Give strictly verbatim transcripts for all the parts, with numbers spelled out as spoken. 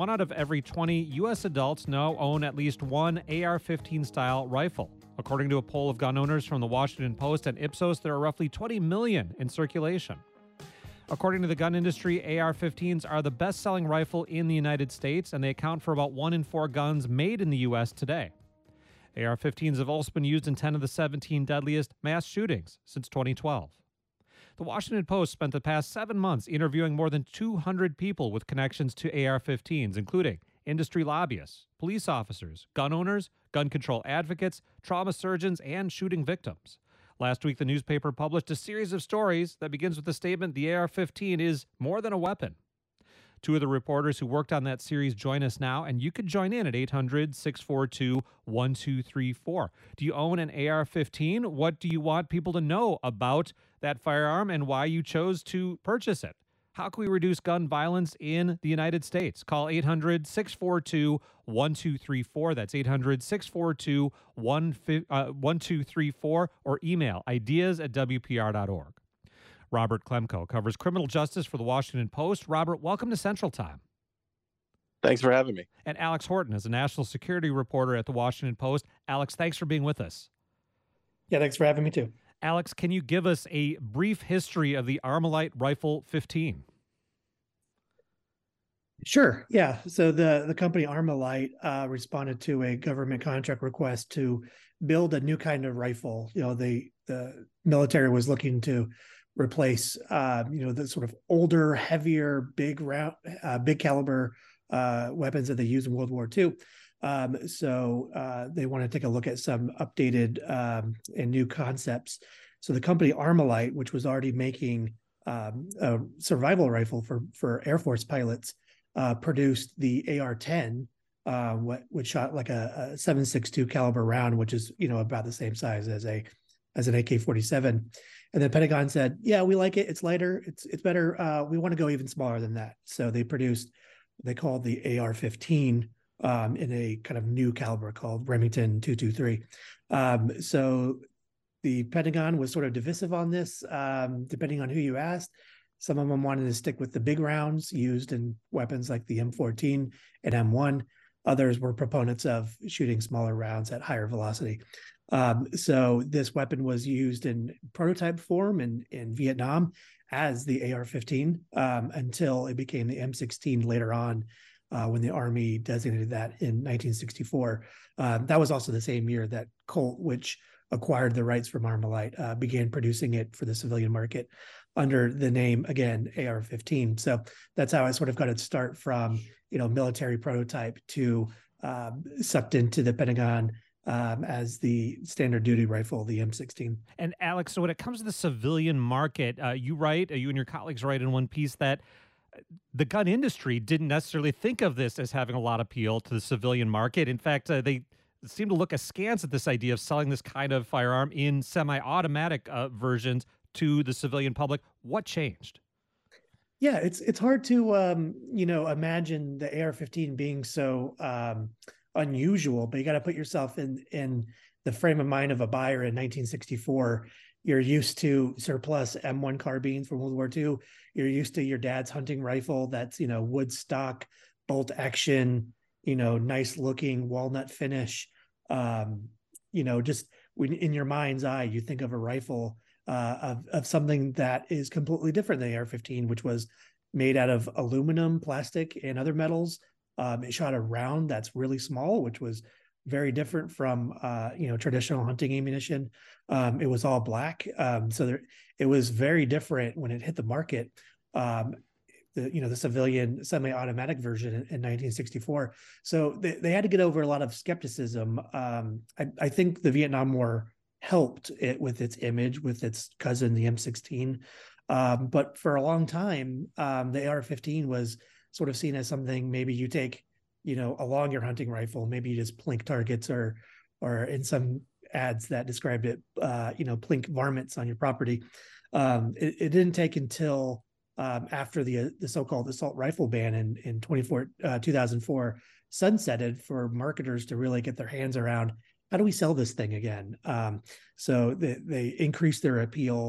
one out of every twenty U S adults now own at least one A R fifteen style rifle. According to a poll of gun owners from the Washington Post and Ipsos, there are roughly twenty million in circulation. According to the gun industry, A R fifteens are the best-selling rifle in the United States, and they account for about one in four guns made in the U S today. A R fifteens have also been used in ten of the seventeen deadliest mass shootings since twenty twelve. The Washington Post spent the past seven months interviewing more than two hundred people with connections to A R fifteens, including industry lobbyists, police officers, gun owners, gun control advocates, trauma surgeons, and shooting victims. Last week, the newspaper published a series of stories that begins with the statement the A R fifteen is more than a weapon. Two of the reporters who worked on that series join us now, and you could join in at eight hundred, six four two, one two three four. Do you own an A R fifteen? What do you want people to know about that firearm and why you chose to purchase it? How can we reduce gun violence in the United States? Call eight hundred, six four two, one two three four. That's eight hundred, six four two, one two three four, or email ideas at W P R dot org. Robert Klemko covers criminal justice for the Washington Post. Robert, welcome to Central Time. Thanks for having me. And Alex Horton is a national security reporter at the Washington Post. Alex, thanks for being with us. Yeah, thanks for having me too. Alex, can you give us a brief history of the Armalite Rifle fifteen? Sure. Yeah. So the, the company Armalite uh, responded to a government contract request to build a new kind of rifle. You know, the the military was looking to replace, uh, you know, the sort of older, heavier, big round, uh, big caliber uh, weapons that they used in World War Two. Um, so uh, they want to take a look at some updated um, and new concepts. So the company Armalite, which was already making um, a survival rifle for, for Air Force pilots, uh, produced the A R ten, uh, what which shot like a, a seven six two caliber round, which is, you know, about the same size as a as an A K forty-seven. And the Pentagon said, yeah, we like it. It's lighter. It's it's better. Uh, we want to go even smaller than that. So they produced what they called the A R fifteen. Um, in a kind of new caliber called Remington two twenty-three. Um, so the Pentagon was sort of divisive on this, um, depending on who you asked. Some of them wanted to stick with the big rounds used in weapons like the M fourteen and M one. Others were proponents of shooting smaller rounds at higher velocity. Um, so this weapon was used in prototype form in, in Vietnam as the A R fifteen um, until it became the M sixteen later on. Uh, when the Army designated that in nineteen sixty-four. Um, that was also the same year that Colt, which acquired the rights from Armalite, uh, began producing it for the civilian market under the name, again, A R fifteen. So that's how it sort of got its start from, you know, military prototype to um, sucked into the Pentagon um, as the standard duty rifle, the M sixteen. And Alex, so when it comes to the civilian market, uh, you write, uh, you and your colleagues write in one piece that the gun industry didn't necessarily think of this as having a lot of appeal to the civilian market. In fact, uh, they seem to look askance at this idea of selling this kind of firearm in semi-automatic uh, versions to the civilian public. What changed? Yeah, it's it's hard to um, you know imagine the A R fifteen being so um, unusual, but you got to put yourself in in the frame of mind of a buyer in nineteen sixty-four. You're used to surplus M one carbines from World War Two. You're used to your dad's hunting rifle that's, you know, wood stock, bolt action, you know, nice looking walnut finish. Um, you know, just when in your mind's eye, you think of a rifle uh, of, of something that is completely different than the A R fifteen, which was made out of aluminum, plastic, and other metals. Um, it shot a round that's really small, which was very different from, uh, you know, traditional hunting ammunition. Um, it was all black. Um, so there, it was very different when it hit the market. Um, the, you know, the civilian semi-automatic version in, in nineteen sixty-four. So they, they had to get over a lot of skepticism. Um, I, I think the Vietnam War helped it with its image, with its cousin, the M sixteen. Um, but for a long time, um, the A R fifteen was sort of seen as something maybe you take, you know, along your hunting rifle. Maybe you just plink targets, or, or in some ads that described it, uh, you know, plink varmints on your property. Um, it, it didn't take until um, after the the so-called assault rifle ban in in twenty-four, uh, two thousand four sunsetted for marketers to really get their hands around how do we sell this thing again. Um, so they, they increased their appeal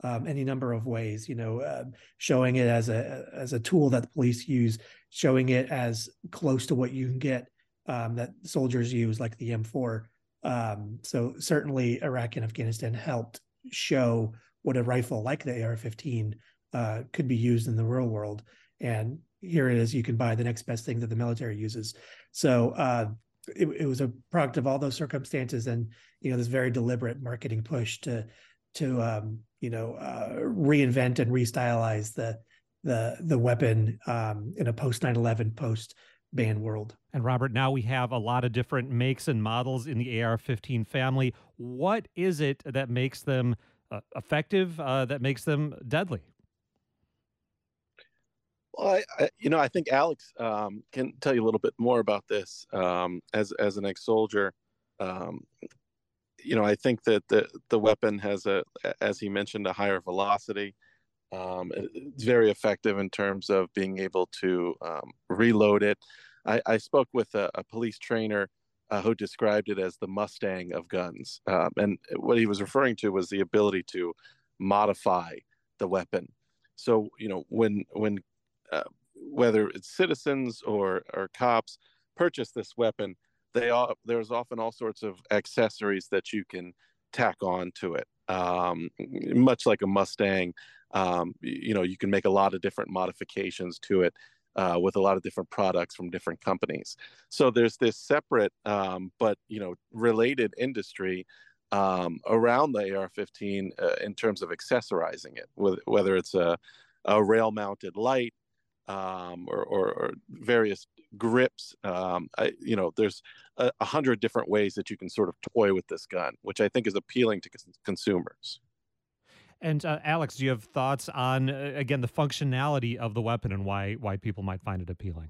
um, any number of ways. You know, uh, showing it as a as a tool that the police use, showing it as close to what you can get um, that soldiers use, like the M four. Um, so certainly, Iraq and Afghanistan helped show what a rifle like the A R fifteen uh, could be used in the real world. And here it is, you can buy the next best thing that the military uses. So uh, it, it was a product of all those circumstances, and you know, this very deliberate marketing push to to um, you know uh, reinvent and restylize the the the weapon um, in a post nine eleven, post ban world. And Robert, now we have a lot of different makes and models in the A R fifteen family. What is it that makes them uh, effective, uh, that makes them deadly? Well, I, I, you know, I think Alex um, can tell you a little bit more about this um, as as an ex-soldier. Um, you know, I think that the the weapon has a, as he mentioned, a higher velocity. Um, it's very effective in terms of being able to um, reload it. I, I spoke with a, a police trainer uh, who described it as the Mustang of guns, um, and what he was referring to was the ability to modify the weapon. So, you know, when when uh, whether it's citizens or or cops purchase this weapon, they all there's often all sorts of accessories that you can tack on to it. Um, much like a Mustang, um, you know, you can make a lot of different modifications to it uh, with a lot of different products from different companies. So there's this separate um, but you know related industry um, around the A R fifteen uh, in terms of accessorizing it, whether it's a, a rail-mounted light um, or, or, or various grips. Um, I, you know, there's a, a hundred different ways that you can sort of toy with this gun, which I think is appealing to cons- consumers. And uh, Alex, do you have thoughts on uh, again the functionality of the weapon and why why people might find it appealing?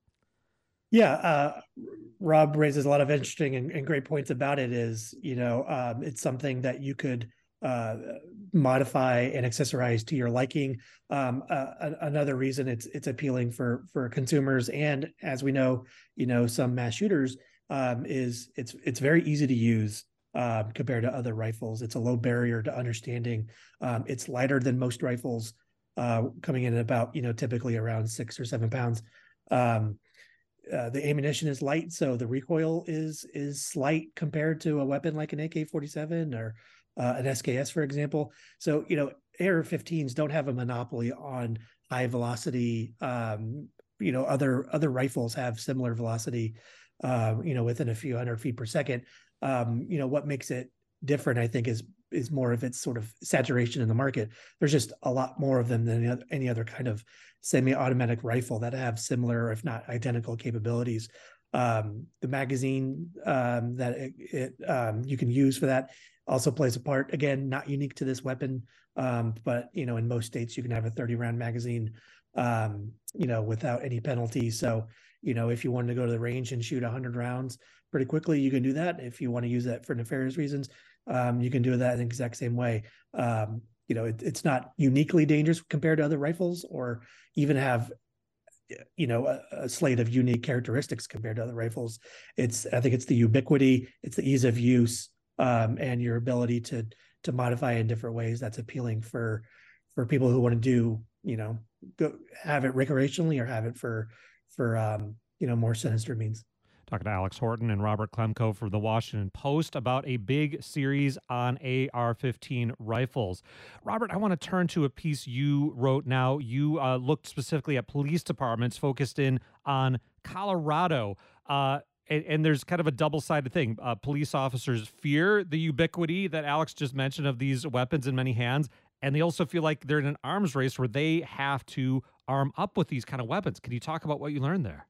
Yeah, uh, Rob raises a lot of interesting and, and great points about it. Is you know, um, it's something that you could uh, modify and accessorize to your liking. Um, uh, another reason it's it's appealing for for consumers, and as we know, you know, some mass shooters, um, is it's it's very easy to use um, compared to other rifles. It's a low barrier to understanding. Um, it's lighter than most rifles, uh, coming in at about you know typically around six or seven pounds. Um, uh, the ammunition is light, so the recoil is is slight compared to a weapon like an A K forty-seven or uh, an S K S, for example. So you know, A R fifteens don't have a monopoly on high velocity. Um, you know, other other rifles have similar velocity. Uh, you know, within a few hundred feet per second. Um, you know, what makes it different, I think, is is more of its sort of saturation in the market. There's just a lot more of them than any other, any other kind of semi-automatic rifle that have similar, if not identical, capabilities. Um, the magazine um, that it, it um, you can use for that also plays a part. Again, not unique to this weapon, um, but you know, in most states you can have a thirty round magazine, um, you know, without any penalty. So, you know, if you wanted to go to the range and shoot one hundred rounds pretty quickly, you can do that. If you want to use that for nefarious reasons, um, you can do that in the exact same way. Um, you know, it, it's not uniquely dangerous compared to other rifles, or even have, you know, a, a slate of unique characteristics compared to other rifles. It's, I think it's the ubiquity, it's the ease of use, um, and your ability to to modify in different ways that's appealing for for people who want to do, you know, go have it recreationally or have it for for um, you know, more sinister means. Talking to Alex Horton and Robert Klemko from the Washington Post about a big series on A R fifteen rifles. Robert, I want to turn to a piece you wrote now. You uh, looked specifically at police departments focused in on Colorado. Uh, and, and there's kind of a double-sided thing. Uh, police officers fear the ubiquity that Alex just mentioned of these weapons in many hands, and they also feel like they're in an arms race where they have to arm up with these kind of weapons. Can you talk about what you learned there?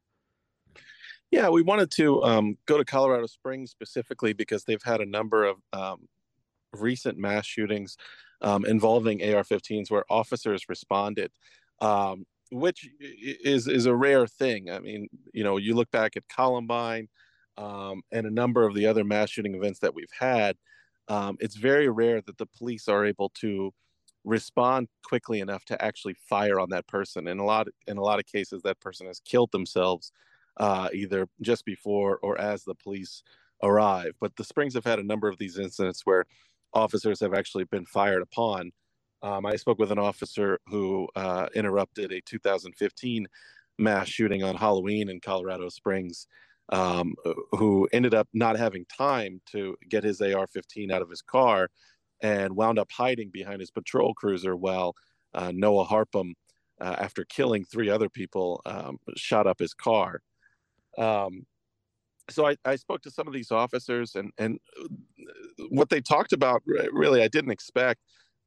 Yeah, we wanted to um, go to Colorado Springs specifically because they've had a number of um, recent mass shootings um, involving A R fifteens where officers responded, um, which is is a rare thing. I mean, you know, you look back at Columbine um, and a number of the other mass shooting events that we've had. Um, it's very rare that the police are able to respond quickly enough to actually fire on that person. And a lot in a lot of cases, that person has killed themselves uh, either just before or as the police arrive. But the Springs have had a number of these incidents where officers have actually been fired upon Um, I spoke with an officer who uh, interrupted a two thousand fifteen mass shooting on Halloween in Colorado Springs, um, who ended up not having time to get his A R fifteen out of his car and wound up hiding behind his patrol cruiser while uh, Noah Harpum, uh, after killing three other people, um, shot up his car. Um, so I, I spoke to some of these officers, and, and what they talked about, really, I didn't expect.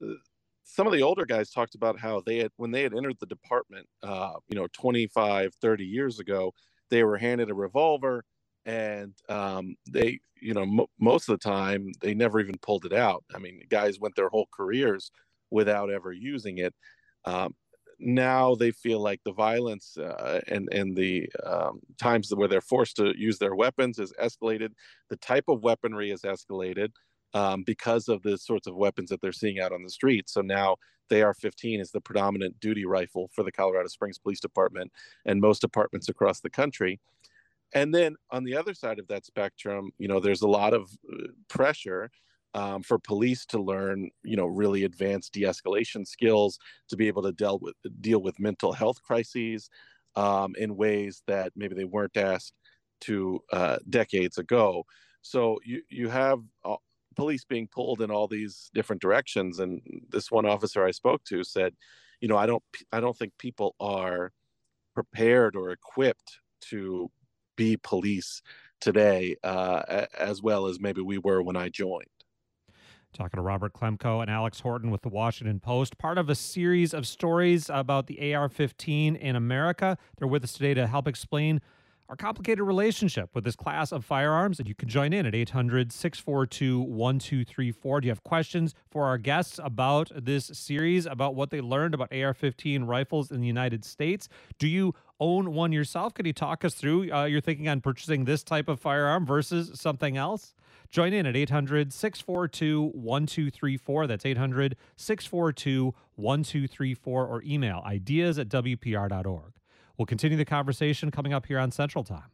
Some of the older guys talked about how they had, when they had entered the department, uh, you know, twenty-five, thirty years ago, they were handed a revolver, and um, they, you know, m- most of the time they never even pulled it out. I mean, guys went their whole careers without ever using it. Um, Now they feel like the violence uh, and and the um, times where they're forced to use their weapons has escalated. The type of weaponry has escalated um, because of the sorts of weapons that they're seeing out on the street. So now the A R fifteen is the predominant duty rifle for the Colorado Springs Police Department and most departments across the country. And then on the other side of that spectrum, you know, there's a lot of pressure um, for police to learn, you know, really advanced de-escalation skills, to be able to deal with deal with mental health crises um, in ways that maybe they weren't asked to uh, decades ago. So you you have uh, police being pulled in all these different directions. And this one officer I spoke to said, you know, I don't I don't think people are prepared or equipped to be police today uh, as well as maybe we were when I joined. Talking to Robert Klemko and Alex Horton with the Washington Post, part of a series of stories about the A R fifteen in America. They're with us today to help explain our complicated relationship with this class of firearms. And you can join in at eight hundred, six four two, one two three four. Do you have questions for our guests about this series, about what they learned about A R fifteen rifles in the United States? Do you own one yourself? Could you talk us through uh, your thinking on purchasing this type of firearm versus something else? Join in at eight hundred, six four two, one two three four. That's eight hundred, six four two, one two three four, or email ideas at W P R dot org. We'll continue the conversation coming up here on Central Time.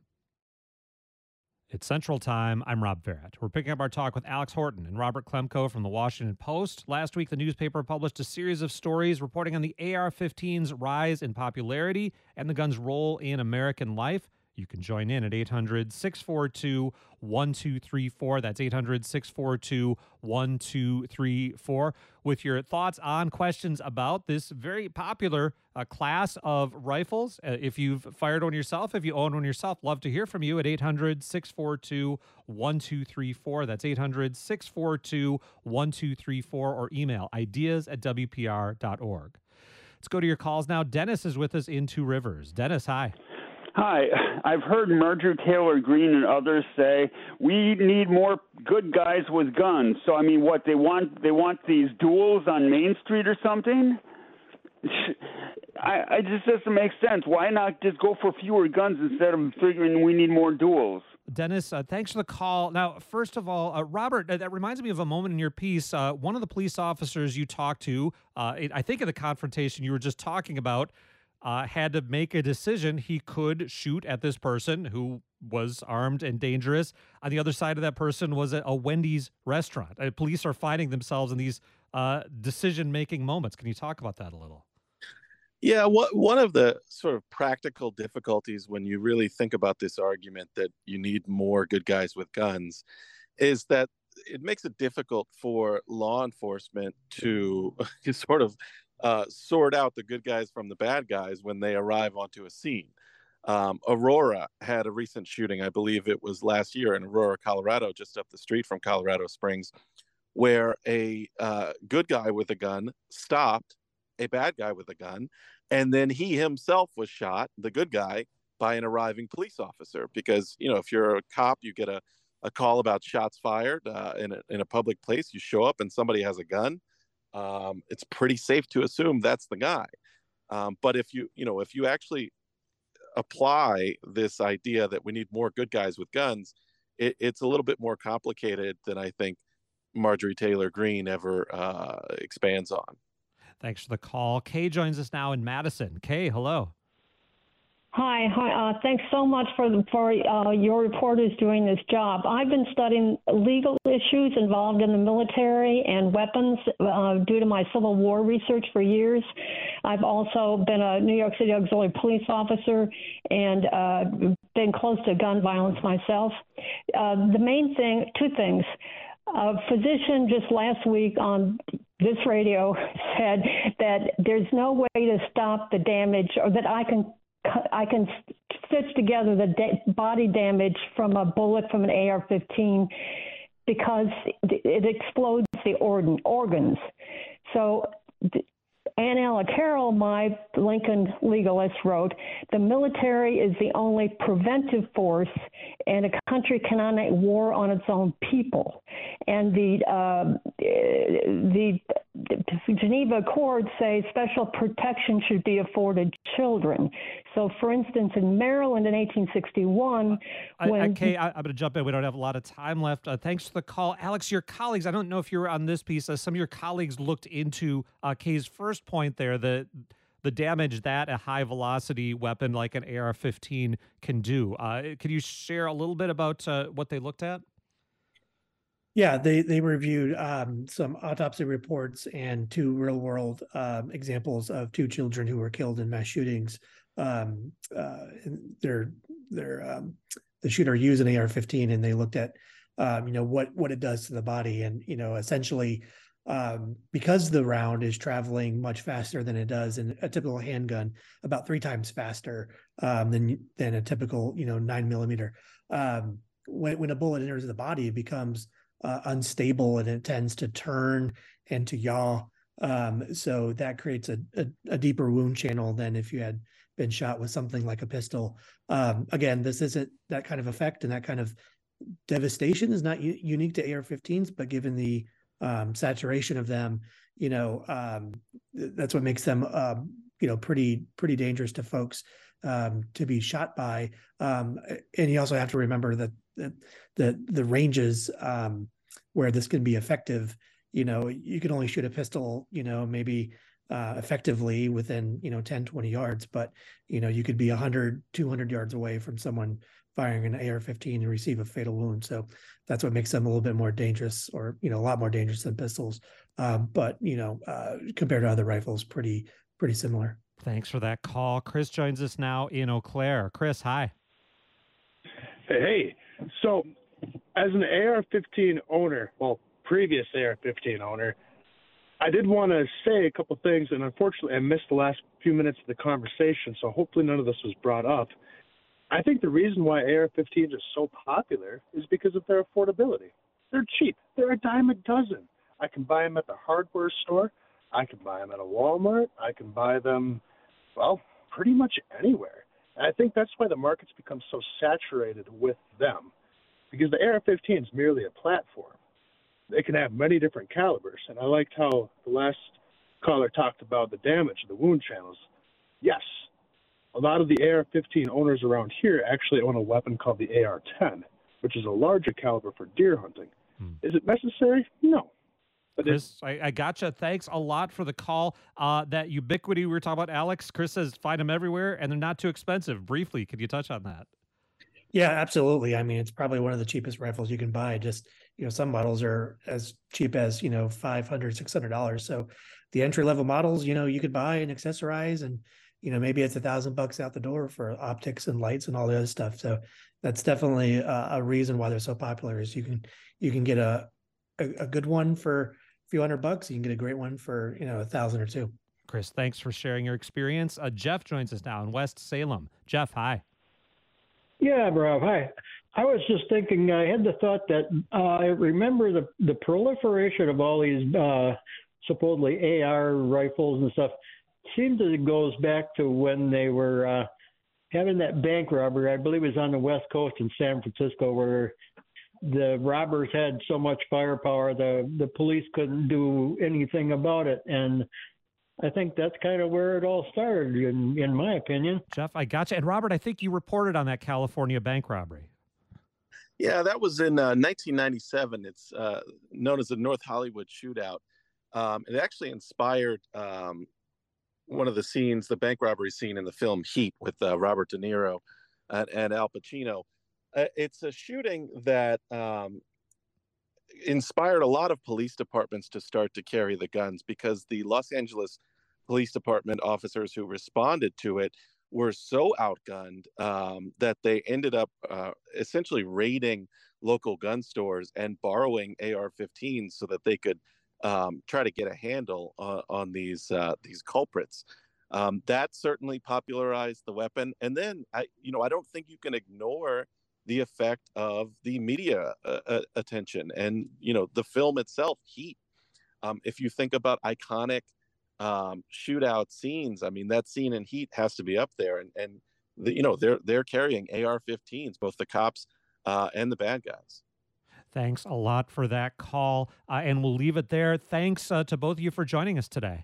It's Central Time. I'm Rob Barrett. We're picking up our talk with Alex Horton and Robert Klemko from the Washington Post. Last week, the newspaper published a series of stories reporting on the A R fifteen's rise in popularity and the gun's role in American life. You can join in at eight hundred, six four two, one two three four. That's eight hundred, six four two, one two three four. With your thoughts on questions about this very popular uh, class of rifles. Uh, if you've fired one yourself, if you own one yourself, love to hear from you at eight hundred, six four two, one two three four. That's eight hundred, six four two, one two three four, or email ideas at W P R dot org. Let's go to your calls now. Dennis is with us in Two Rivers. Dennis, hi. Hi, I've heard Marjorie Taylor Greene and others say we need more good guys with guns. So I mean, what they want? They want these duels on Main Street or something? I, I just doesn't make sense. Why not just go for fewer guns instead of figuring we need more duels? Dennis, uh, thanks for the call. Now, first of all, uh, Robert, uh, that reminds me of a moment in your piece. Uh, one of the police officers you talked to, uh, it, I think in the confrontation you were just talking about, Uh, had to make a decision. He could shoot at this person who was armed and dangerous. On the other side of that person was a, a Wendy's restaurant. Uh, police are finding themselves in these uh, decision-making moments. Can you talk about that a little? Yeah, what, one of the sort of practical difficulties when you really think about this argument that you need more good guys with guns is that it makes it difficult for law enforcement to sort of uh, sort out the good guys from the bad guys when they arrive onto a scene. Um, Aurora had a recent shooting, I believe it was last year in Aurora, Colorado, just up the street from Colorado Springs, where a uh, good guy with a gun stopped a bad guy with a gun, and then he himself was shot, the good guy, by an arriving police officer. Because, you know, if you're a cop, you get a, a call about shots fired uh, in, a, in a public place, you show up and somebody has a gun. Um, it's pretty safe to assume that's the guy. Um, but if you, you know, if you actually apply this idea that we need more good guys with guns, it, it's a little bit more complicated than I think Marjorie Taylor Greene ever uh, expands on. Thanks for the call. Kay joins us now in Madison. Kay, hello. Hi, hi. Uh, thanks so much for the, for uh, your reporters doing this job. I've been studying legal issues involved in the military and weapons uh, due to my Civil War research for years. I've also been a New York City auxiliary police officer and uh, been close to gun violence myself. Uh, the main thing, two things. A physician just last week on this radio said that there's no way to stop the damage, or that I can I can stitch together the da- body damage from a bullet from an A R fifteen because it explodes the organ, organs. So Ann Ella Carroll, my Lincoln legalist, wrote, the military is the only preventive force, and a country cannot make war on its own people. And the, uh, the, the Geneva Accords say special protection should be afforded children. So, for instance, in Maryland in eighteen sixty-one, uh, when... Okay, I, I'm going to jump in. We don't have a lot of time left. Uh, thanks for the call. Alex, your colleagues, I don't know if you were on this piece, uh, some of your colleagues looked into uh, Kay's first point there, the the damage that a high-velocity weapon like an A R fifteen can do. Uh, can you share a little bit about uh, what they looked at? Yeah, they they reviewed um, some autopsy reports and two real world um, examples of two children who were killed in mass shootings. Um, uh, their their um, the shooter used an A R fifteen, and they looked at um, you know what what it does to the body, and you know essentially um, because the round is traveling much faster than it does in a typical handgun, about three times faster um, than than a typical you know nine millimeter. Um, when when a bullet enters the body, it becomes Uh, unstable, and it tends to turn and to yaw. Um, so that creates a, a, a deeper wound channel than if you had been shot with something like a pistol. Um, again, this isn't that kind of effect, and that kind of devastation is not u- unique to A R fifteens, but given the um, saturation of them, you know, um, that's what makes them, um, you know, pretty, pretty dangerous to folks um, to be shot by. Um, and you also have to remember that the, the, the ranges um, where this can be effective, you know, you can only shoot a pistol, you know, maybe uh, effectively within, you know, ten, twenty yards, but, you know, you could be one hundred, two hundred yards away from someone firing an A R fifteen and receive a fatal wound. So that's what makes them a little bit more dangerous, or, you know, a lot more dangerous than pistols. Um, but, you know, uh, compared to other rifles, pretty, pretty similar. Thanks for that call. Chris joins us now in Eau Claire. Chris, hi. Hey, so as an A R fifteen owner, well, previous A R fifteen owner, I did want to say a couple things, and unfortunately I missed the last few minutes of the conversation, so hopefully none of this was brought up. I think the reason why A R fifteens are so popular is because of their affordability. They're cheap. They're a dime a dozen. I can buy them at the hardware store. I can buy them at a Walmart. I can buy them, well, pretty much anywhere. And I think that's why the market's become so saturated with them, because the A R fifteen is merely a platform. They can have many different calibers, and I liked how the last caller talked about the damage, the wound channels. Yes, a lot of the A R fifteen owners around here actually own a weapon called the A R ten, which is a larger caliber for deer hunting. Hmm. Is it necessary? No. But Chris, I, I gotcha. Thanks a lot for the call. Uh, that ubiquity we were talking about, Alex, Chris says find them everywhere, and they're not too expensive. Briefly, could you touch on that? Yeah, absolutely. I mean, it's probably one of the cheapest rifles you can buy. Just, you know, some models are as cheap as, you know, five hundred dollars, six hundred dollars. So the entry level models, you know, you could buy and accessorize, and, you know, maybe it's a thousand bucks out the door for optics and lights and all the other stuff. So that's definitely a, a reason why they're so popular, is you can, you can get a, a, a good one for a few hundred bucks. You can get a great one for, you know, a thousand or two. Chris, thanks for sharing your experience. Uh, Jeff joins us now in West Salem. Jeff, hi. Yeah, Rob. Hi. I was just thinking, I had the thought that uh, I remember the, the proliferation of all these uh, supposedly A R rifles and stuff seems that it goes back to when they were uh, having that bank robbery. I believe it was on the West Coast in San Francisco, where the robbers had so much firepower, the, the police couldn't do anything about it. And I think that's kind of where it all started, in, in my opinion. Jeff, I gotcha. And Robert, I think you reported on that California bank robbery. Yeah, that was in uh, nineteen ninety-seven. It's uh, known as the North Hollywood Shootout. Um, it actually inspired um, one of the scenes, the bank robbery scene in the film Heat with uh, Robert De Niro and, and Al Pacino. Uh, it's a shooting that um, inspired a lot of police departments to start to carry the guns, because the Los Angeles Police Department officers who responded to it were so outgunned um, that they ended up uh, essentially raiding local gun stores and borrowing A R fifteens so that they could um, try to get a handle on, on these uh, these culprits. Um, that certainly popularized the weapon. And then, I, you know, I don't think you can ignore the effect of the media uh, attention and, you know, the film itself, Heat. Um, if you think about iconic um, shootout scenes, I mean, that scene in Heat has to be up there. And, and the, you know, they're they're carrying A R fifteens, both the cops uh, and the bad guys. Thanks a lot for that call. Uh, and we'll leave it there. Thanks uh, to both of you for joining us today.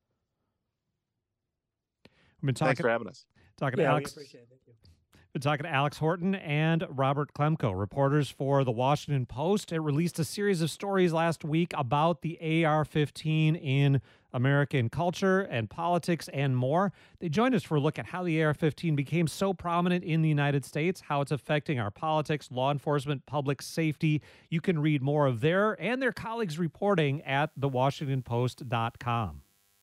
We've been talking, Thanks for having us. Talking Yeah, to we Alex. appreciate it. Thank you. Been talking to Alex Horton and Robert Klemko, reporters for The Washington Post. It released a series of stories last week about the A R fifteen in American culture and politics and more. They joined us for a look at how the A R fifteen became so prominent in the United States, how it's affecting our politics, law enforcement, public safety. You can read more of their and their colleagues' reporting at the washington post dot com.